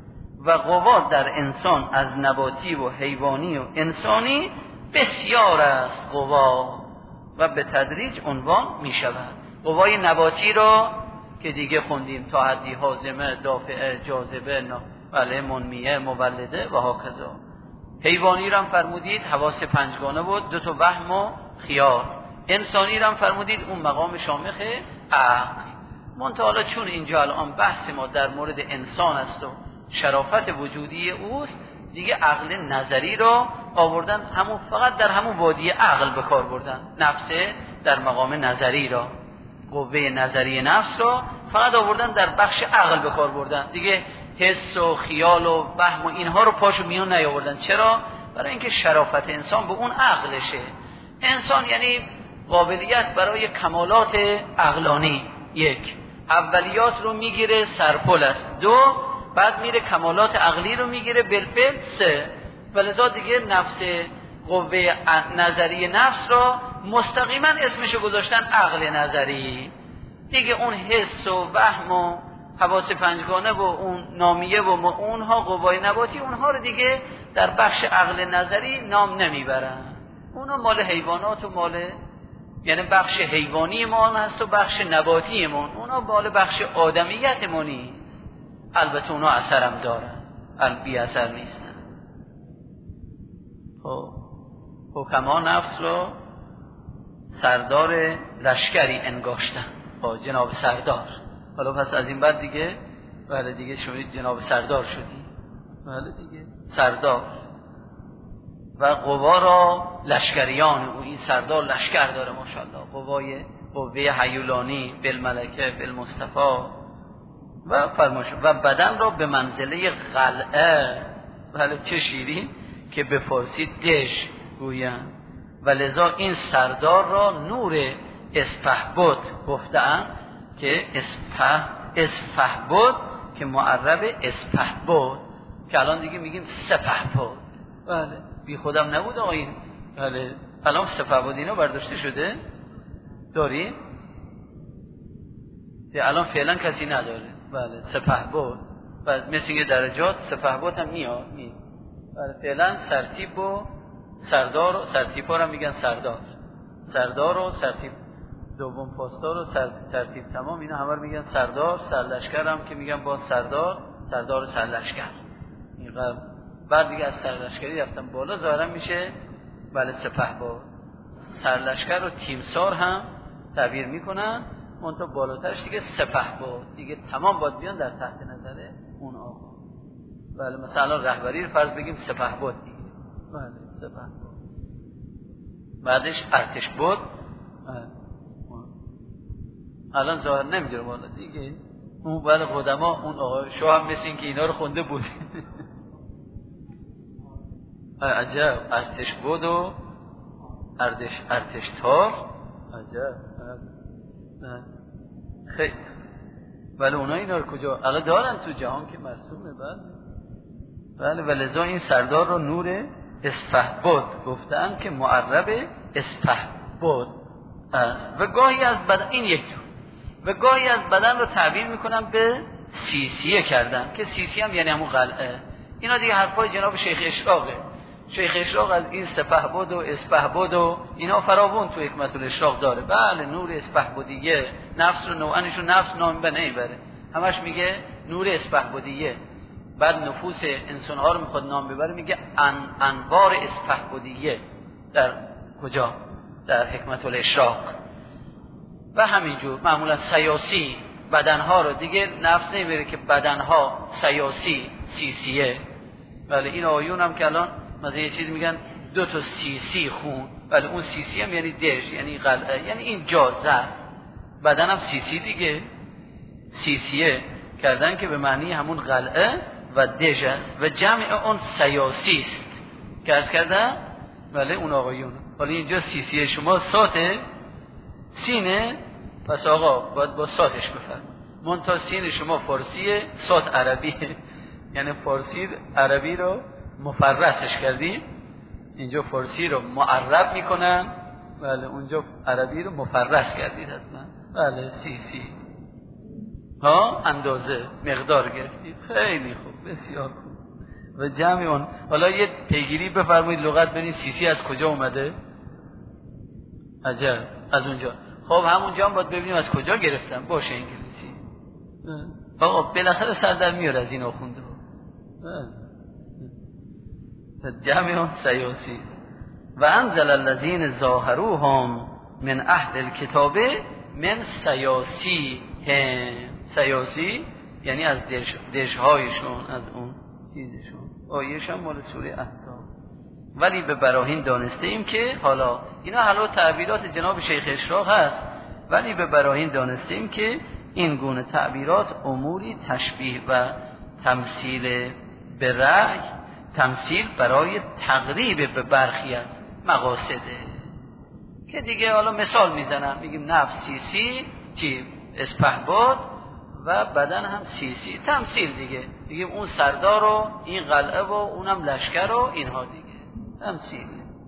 و قوا در انسان از نباتی و حیوانی و انسانی بسیار است قوا و به تدریج عنوان می شود. قوای نباتی را که دیگه خوندیم تا حدی هاضمه، دافعه، جاذبه، بله منمیه، مولده و هاکذا. حیوانی را هم فرمودید حواس پنجگانه بود، دو تا وهم و خیال. انسانی را هم فرمودید اون مقام شامخ عقل. منتها چون اینجا الان بحث ما در مورد انسان است و شرافت وجودی اوست، دیگه عقل نظری را آوردن، همون فقط در همون وادی عقل به کار بردن. نفس در مقام نظری را، قوه نظری نفس را فقط آوردن در بخش عقل به کار بردن. دیگه حس و خیال و وهم و اینها رو پاشو میون نیاوردن. چرا؟ برای اینکه شرافت انسان به اون عقلشه. انسان یعنی قابلیت برای کمالات عقلانی. یک، اولیات رو میگیره سرپل است. دو، بعد میره کمالات عقلی رو میگیره بالفعل. سه، ولذا دیگه نفس قوه نظری نفس را مستقیما اسمشو گذاشتن عقل نظری. دیگه اون حس و وهم و حواس پنجگانه و اون نامیه و اونها قوای نباتی، اونها رو دیگه در بخش عقل نظری نام نمیبرن. اونا مال حیوانات و مال، یعنی بخش حیوانی ما هست و بخش نباتی ما، اونا مال بخش آدمیت ما نیست. البته اونا اثرم دارن، بی اثر نیستن. خب حکما نفس رو سردار لشکری انگاشتن. خب جناب سردار. حالا پس از این بعد دیگه بله دیگه شما جناب سردار شدی. بله دیگه سردار. و قوا را لشکریان او، این سردار لشکر داره ماشاءالله. قوای قوه هیولانی بالملکه بالمصطفی و فرماش و بدن را به منزله قلعه، بله چه شیرین که به فارسی دش گویند. و لذا این سردار را نور اسپهبد گفتند که اسپه اسپهبد که معرب اسپهبد که الان دیگه میگیم سپهبد. بله بی خودم نبود آقا این. بله الان سپهبد اینا برداشته شده داریم؟ الان فعلا کسی نداره. بله سپهبد و مثل یه درجات سپهبد هم میاد می. بله فعلا سرتیپ و سردار و سرتیپ ها هم میگن سردار، سردار و سرتیپ دوم پاسدار و سر... سرتیپ تمام اینا همه رو میگن سردار. سرلشکر هم که میگن با سردار، سردار و سرلشکر. این قبل بعد دیگه از سرلشکری رفتن بالا ظاهرا میشه بله سپهبد. سرلشکر و تیمسار هم تعبیر میکنن، منتها بالاترش دیگه سپهبد دیگه تمام باید بیان در تحت نظر اون آقا. بله مثلا رهبری رو فرض بگیم سپهبد دیگه. بله سپهبد. بعدش ارتش بود. الان ظاهر نمیدونم والا دیگه اون بله قدما اون آقا شو هم مثل این که اینا رو خونده بود. عجب ارتش بود و ارتش ارتش تار. عجب خیلی. ولی اونا اینا رو کجا الان دارن تو جهان که مرسومه. بله بله ولذا این سردار رو نور اسپهبد گفتن که معرب اسپهبد است. و گاهی از بدن این یک جور و گاهی از بدن رو تعبیر میکنن به سیسیه کردن که سیسیه هم یعنی همون قلعه. اینا دیگه حرفای جناب شیخ اشراقه. شیخ اشراق از این سپهبد و اسپهبد و اینا فراوون تو حکمت الاشراق داره. بله نور اسپهبدیه، نفس رو نوعنش رو نفس نام به نمیبره، همش میگه نور اسپهبدیه. بعد نفوس انسان ها رو میخواد نام ببره میگه ان انوار اسپهبدیه. در کجا؟ در حکمت الاشراق. و همینجور معمولا سیاسی بدنها رو دیگه نفس نمیبره که بدنها سیاسی سیسیه. بله این آیون هم که الان مثلا یه چیز میگن دو تا سی سی خون، بله اون سی سی هم یعنی دژ، یعنی قلعه، یعنی این جازه. بدن هم سی سی دیگه، سی سیه کردن که به معنی همون قلعه و دژ است و جمع اون سیاسی است که از کردن بله اون آقایون. حالا اینجا سی سی شما ساته سینه، پس آقا باید با ساتش بفرم. منتها سین شما فارسیه، سات عربیه، یعنی فارسی عربی رو مفرسش کردیم، اینجا فارسی رو معرب میکنن، بله اونجا عربی رو مفرس کردید حتما. بله سی سی ها اندازه مقدار گرفتید، خیلی خوب، بسیار خوب. و جمع اون، حالا یه پیگیری بفرمایید لغت ببینید سی سی از کجا اومده. عجب، از اونجا. خب همونجا هم باید ببینیم از کجا گرفتم. باشه انگلیسی. آقا بالاخره سر در میاد از این آخونده. جمع اون سیاسی. و انزل الذین ظاهروهم من عهد الکتاب من سیاسی هم. سیاسی یعنی از دژ دژهایشون، از اون چیزشون. آیه‌ش هم مال سوره احزاب. ولی به براهین دانسته ایم که، حالا اینا حالا تعبیرات جناب شیخ اشراق هست، ولی به براهین دانسته ایم که این گونه تعبیرات اموری تشبیه و تمثیل به رأی، تمثیل برای تقریب به برخی از مقاصده که دیگه حالا مثال میزنم، میگیم نفس سی سی چی اسپهباد و بدن هم سی سی، تمثیل دیگه، دیگه اون سردار و این قلعه و اونم لشکر و اینها دیگه تمثیل.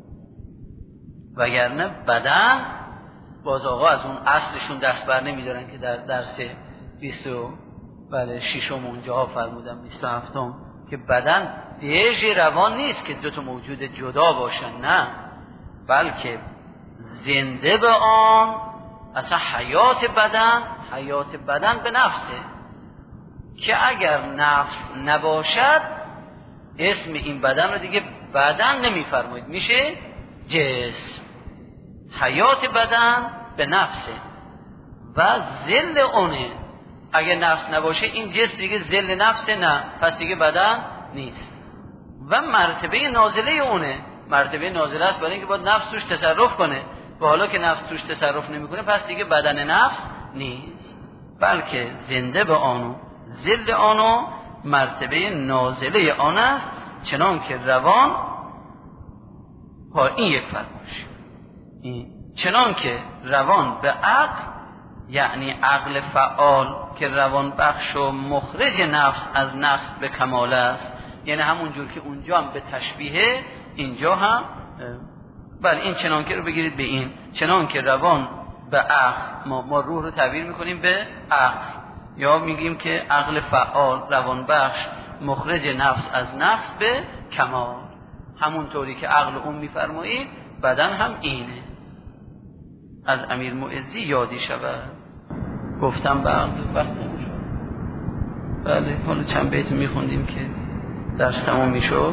وگرنه بدن باز آقا از اون اصلشون دست بر نمیدارن که در درس بیست و بله ششم اونجا فرمودم بیست و هفتم که بدن دژ روان نیست که دو تا موجود جدا باشن، نه، بلکه زنده به آن، اصلا حیات بدن، حیات بدن به نفسه که اگر نفس نباشد اسم این بدن رو دیگه بدن نمیفرمایید، میشه جسم. حیات بدن به نفسه و ذل اونه. اگر نفس نباشه این جسم دیگه ذل نفسه، نه، پس دیگه بدن نیست. و مرتبه نازله اونه، مرتبه نازله است برای اینکه باید نفس توش تصرف کنه، و حالا که نفس توش تصرف نمیکنه پس دیگه بدن نفس نیست، بلکه زنده به آنو، ذل آنو مرتبه نازله آن است، چنان که روان ها این یک فرماش این چنان که روان به عقل، یعنی عقل فعال که روان بخش و مخرج نفس از نفس به کمال است، یعنی همون جور که اونجا هم به تشبیه اینجا هم بله این چنان که رو بگیرید به این چنان که روان به عقل، ما, ما روح رو تعبیر میکنیم به عقل، یا میگیم که عقل فعال روان بخش مخرج نفس از نفس به کمال، همونطوری که عقل اون میفرمایید بدن هم اینه. از امیر معزی یادی شود، گفتم به عقل وقت نمیشد. بله حالا چند بیت میخوندیم که درس تمام میشد.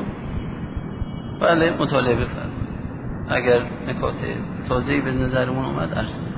بله مطالعه بفرمایید، اگر نکات تازه‌ای به نظرمون اومد عرض